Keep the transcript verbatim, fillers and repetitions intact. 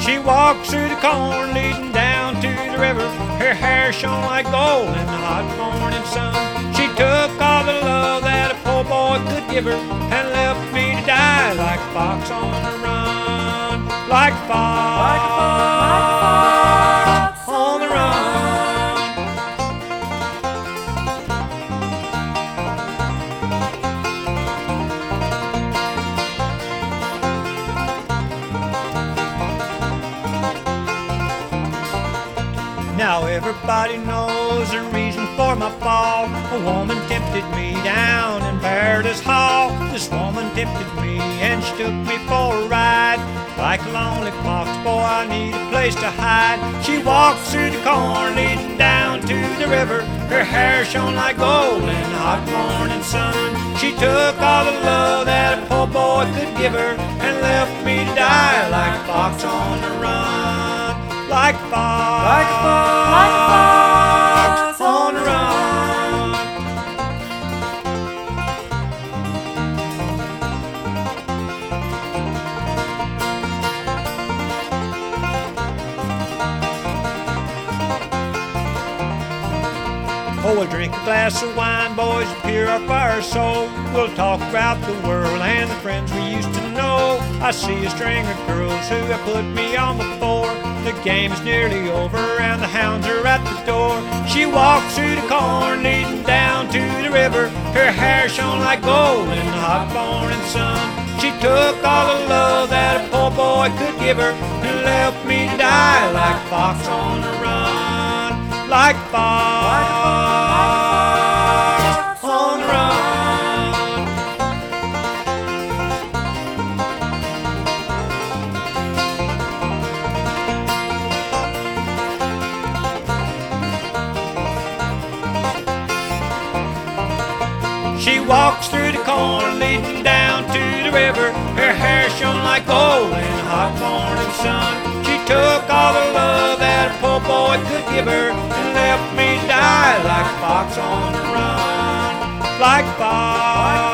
She walks through the corn leading down to the river. Her hair shone like gold in the hot morning sun. She took all the love that a poor boy could give her and left me to die like a fox on the run. Like a fox, like a fox on the run. Now everybody knows the reason for my fall. A woman tempted me down in Paradise Hall. This woman tempted me and she took me for a ride. Like a lonely fox, boy, I need a place to hide. She walks through the corn leading down to the river. Her hair shone like gold in the hot morning sun. She took all the love that a poor boy could give her and left me to die like a fox on the run. Like a fox, like a fox, like a fox on the run. Oh, we'll drink a glass of wine, boys, to purify our soul. We'll talk about the world and the friends we used to know. I see a string of girls who have put me on before. The game is nearly over and the hounds are at the door. She walks through the corn leading down to the river. Her hair shone like gold in the hot morning sun. She took all the love that a poor boy could give her and left me to die like a fox on the run. Like a fox, like a fox on the run. She walks through the corn leading down to the river. Her hair shone like gold in the hot morning sun. She took all the love that a poor boy could give her and left me to die like a fox on the run. Like a fox.